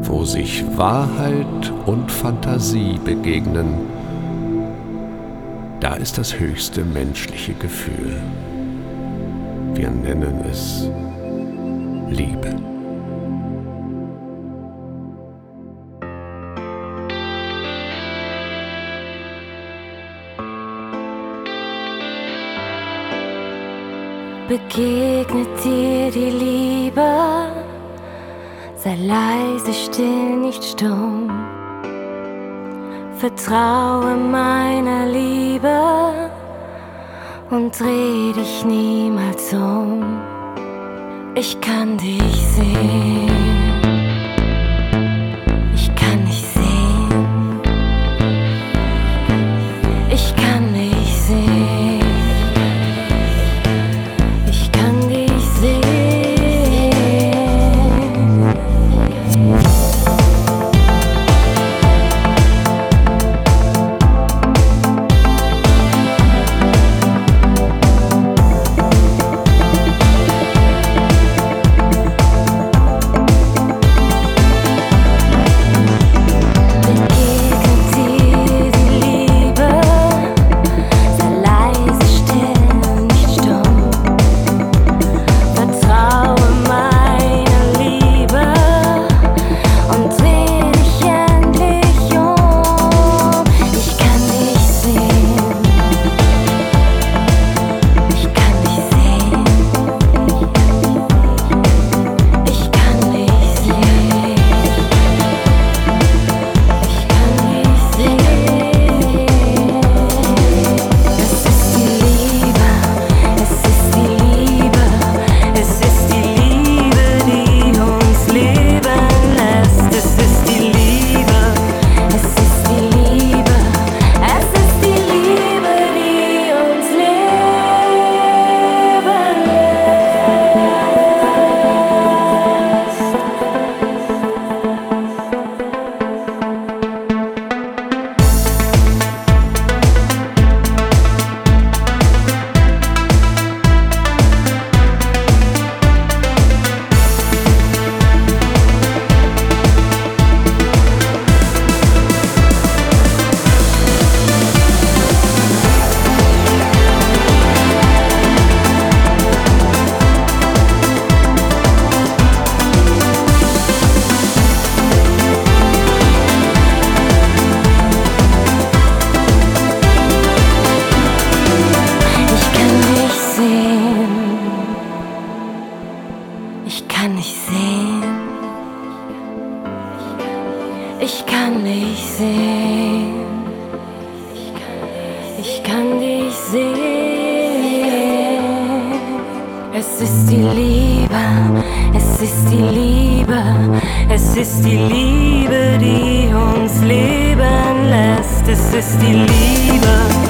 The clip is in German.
wo sich Wahrheit und Fantasie begegnen, da ist das höchste menschliche Gefühl. Wir nennen es Liebe. Begegnet dir die Liebe, sei leise, still, nicht stumm. Vertraue meiner Liebe und dreh dich niemals um. Ich kann dich sehen, ich kann dich sehen, ich kann dich sehen. Ich kann nicht sehen, ich kann nicht sehen, ich kann dich sehen. Es ist die Liebe, es ist die Liebe, es ist die Liebe, die uns leben lässt. Es ist die Liebe.